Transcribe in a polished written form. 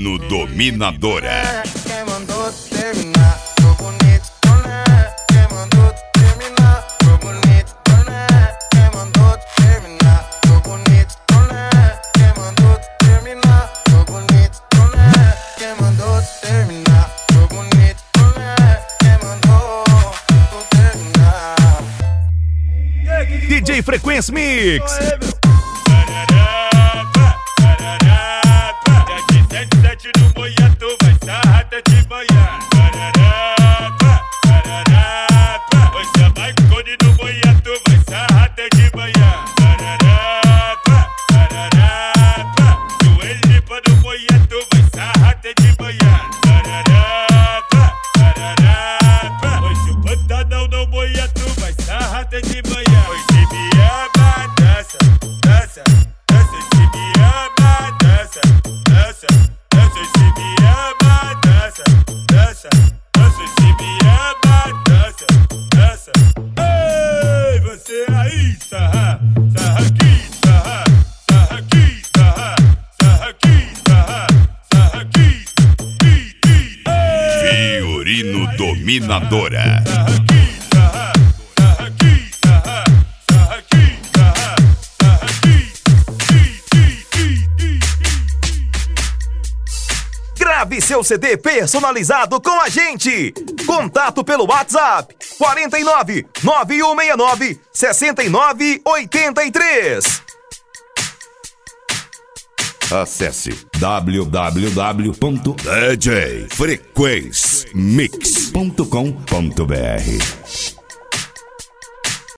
Fiorino Dominadora. Quem mandou terminar? Tô bonito, né? Quem mandou terminar? Tô bonito, né? Quem mandou terminar? Tô bonito, né? Quem mandou terminar? Tô bonito, né? Quem mandou terminar? Tô bonito, né? Quem mandou terminar? DJ Frequência Mix. No boiato vai sarrada de manhã. Você vai cone no boiato vai sarrada de manhã. Joelho para o boiato vai sarrada de manhã. Hoje o pantanal no boiato vai sarrada de manhã. Hoje me ama, dança, dança, dança. Se me ama, dança, dança. Dança, se me ama, dança, dança. Dança, se me ama, dança, dança. Ei, você aí, sarra, sarra aqui, sarra, sarra aqui, sarra, sarra aqui, sarra, sarra aqui. Fiorino Dominadora. Sarra aqui, sarra, sarra aqui, sarra, sarra aqui, sarra, sarra aqui. Grave seu CD personalizado com a gente. Contato pelo WhatsApp 49 9169 6983. Acesse www.djfrequencemix.com.br.